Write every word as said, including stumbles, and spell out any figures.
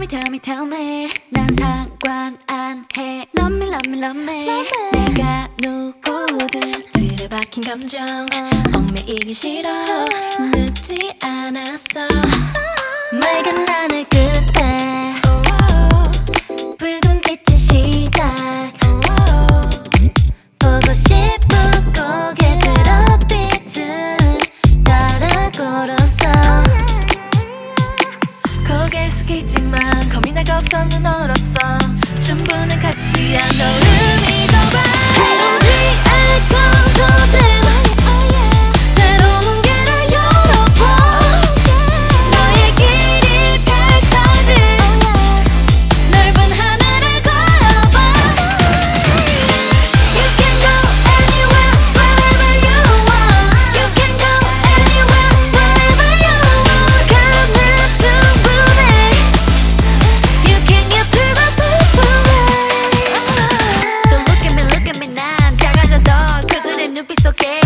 me tell me tell me 난 상관 안 해 Love me love me love me 내가 누구든 틀에 박힌 감정 얽매이기 싫어 늦지 않았어 맑은 하늘 끝에 붉은 빛의 시작 보고 싶은 고개 들어 빛을 따라 걸었어 고개 숙이지만 겁이 나가 없어 눈 얼었어 춤부는 가티야 너를 믿어봐 새로운 뒤에 건져진 새로운 길을 열어봐 너의 길이 펼쳐진 넓은 하늘을 걸어봐 You can go anywhere wherever you want You can go anywhere wherever you want 시간은 충분해 You can get to the point Don't look at me look at me 난 작아져도 그들의 눈빛 속에